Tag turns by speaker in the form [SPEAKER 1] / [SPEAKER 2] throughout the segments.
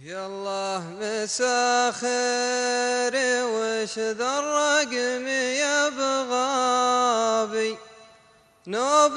[SPEAKER 1] يالله مسا خيري وش ذا الرقم يبغى نوب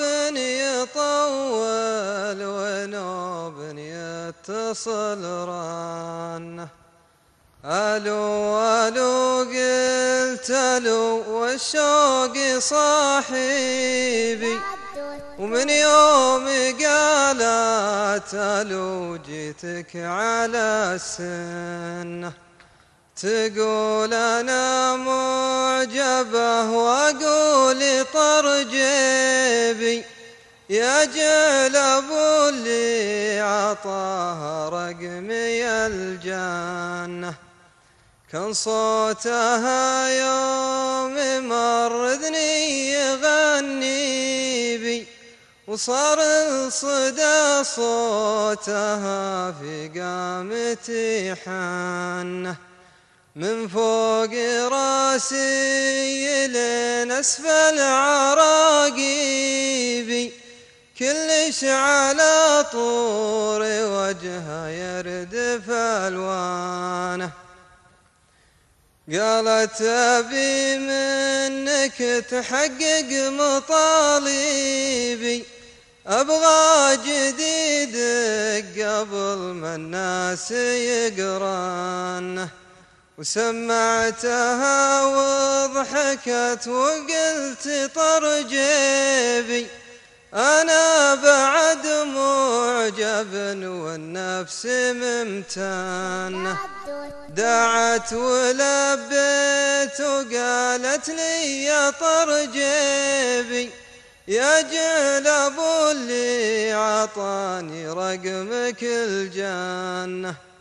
[SPEAKER 1] يطول ونوب يتصل رانه. الو الو قلت الو والشوق صاحبي، ومن يوم قالت الو جيتك على السنة. تقول انا معجبه واقول طرجيبي، يا جلب اللي عطاها رقمي الجنة. كان صوتها يوم مرذني يغني بي، وصار صدى صوتها في قامتي حنة. من فوق راسي لين اسفل عراقيبي، كلش على طور وجهها يردف الوانه. قالت ابي منك تحقق مطالبي، ابغى جديدك قبل ما الناس يقرانه. وسمعتها وضحكت وقلت طرجيبي، أنا بعد معجب والنفس ممتنة. دعت ولبيت وقالت لي يا طرجيبي، يا جلب اللي عطاني رقمك الجنة.